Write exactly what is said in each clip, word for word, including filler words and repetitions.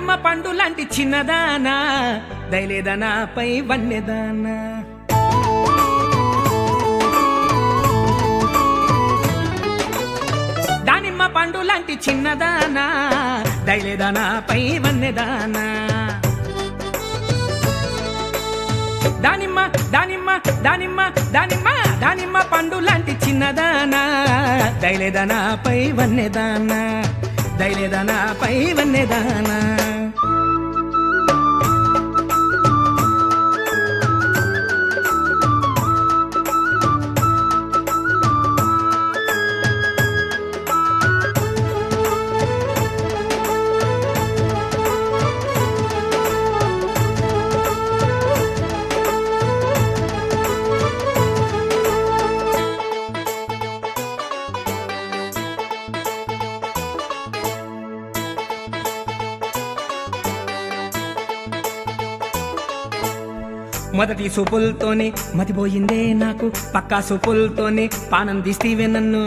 దానిమ్మ పండు లాంటి చిన్నదానా దయలేదనాపై వన్నెదానా దానిమ్మ పండు లాంటి చిన్నదానా దయలేదనాపై వన్నెదానా దానిమ్మ దానిమ్మ దానిమ్మ దానిమ్మ దానిమ్మ పండు లాంటి చిన్నదానా దయలేదనాపై వన్నెదానా దయలేదనాపై వన్నెదానా మొదటి సూపులతోనే మతిపోయిందే నాకు పక్కా సూపులతోనే పానం తీస్తీవే నన్ను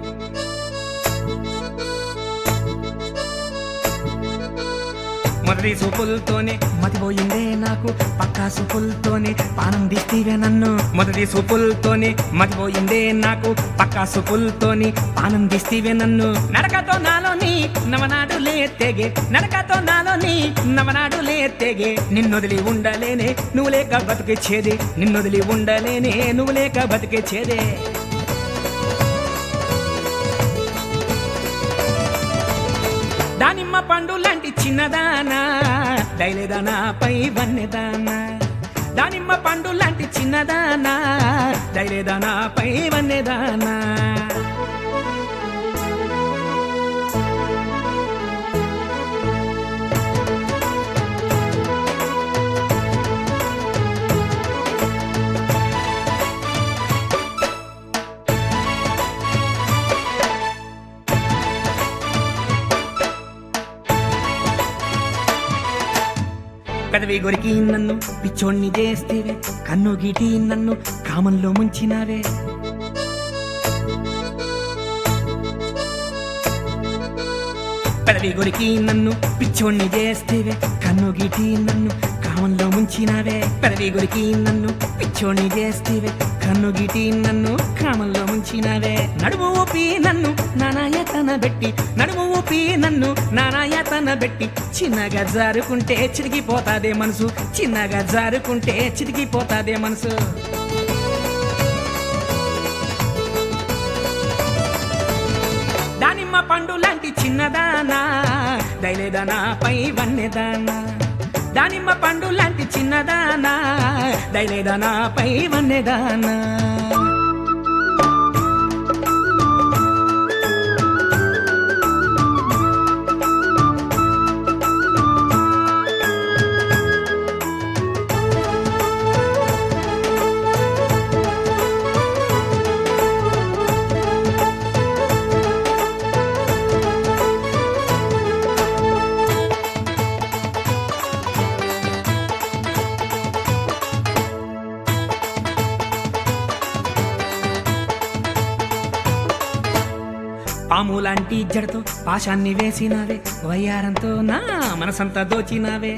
మొదటి సూపులతోనే మతిపోయిందే నాకు పక్కా సూపులతోనే పానం తీస్తీవే నన్ను మొదటి సూపులతోనే మతిపోయిందే నాకు పక్కా సూపులతోనే పానం తీస్తీవే నన్ను నడకతో నాలోని నవనాడులే తెగే నడకతో నాలోని నవనాడులే తెగే నిన్నొదిలి ఉండలేనే నువ్వు లేక బతికేచేదే నిన్నొదిలి ఉండలేనే నువ్వు లేక బతికేచేదే దానిమ్మ పండు లాంటి చిన్నదానా దయలేదనాపై వన్నెదానా దానిమ్మ పండు లాంటి చిన్నదానా దయలేదనాపై వన్నెదానా పెదవి గొరికి నన్ను పిచ్చోణ్ణి చేస్తేవే కన్ను గీటి నన్ను కామంలో ముంచినావే పెదవి గొరికి నన్ను పిచ్చోణ్ణి చేస్తేవే కన్ను గీటి నన్ను కామంలో ముంచినావే పెదవి గొరికి నన్ను పిచ్చోణ్ణి చేస్తేవే కన్ను గీటి నన్ను కామంలో ముంచినావే నడుము ఊపి నన్ను నానాయతన పెట్టి నడుము ఊపి నన్ను నానాయతన పెట్టి చిన్నగా జారుకుంటే చిరిగిపోతాదే మనసు చిన్నగా జారుకుంటే చిరిగిపోతాదే మనసు దానిమ్మ పండు లాంటి చిన్నదానా దయలేదనాపై వన్నెదానా దానిమ్మ పండు లాంటి చిన్నదానా దయలేదనాపై వన్నెదానా పాములాంటి జడతో పాశాన్ని వేసినావే వయ్యారంతో నా మనసంతా దోచినావే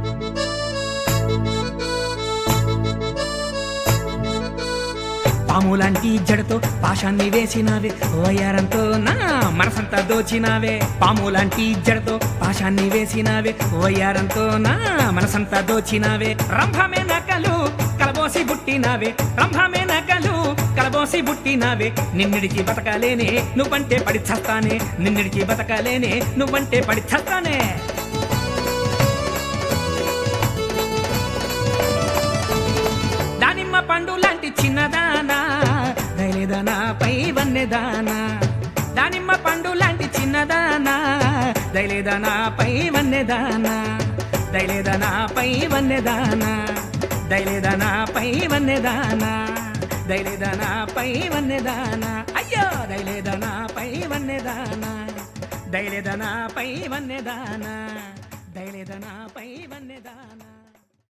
పాములాంటి జడతో పాశాన్ని వేసినావే వయ్యారంతో నా మనసంతా దోచినావే పాములాంటి జడతో పాశాన్ని వేసినావే వయ్యారంతో నా మనసంతా దోచినావే రంభమే నకలు కలబోసి బుట్టినావే రంభమే నకలు కలబోసి బుట్టినావే నిన్నిడికి బతకలేనే నువ్వంటే పడి చస్తానే నిన్నిడికి బతకలేనే నువ్వంటే పడి చస్తానే దానిమ్మ పండు లాంటి చిన్నదానా దయలేదనాపై వన్నెదానా దానిమ్మ పండు లాంటి చిన్నదానా దయలేదనాపై వన్నెదానా దయలేదనాపై వన్నెదానా దయలేదనాపై వన్నెదానా దయలేదనాపై వన్నెదానా అయ్యో దయలేదనాపై వన్నెదానా దయలేదనాపై వన్నెదానా దయలేదనాపై వన్నెదానా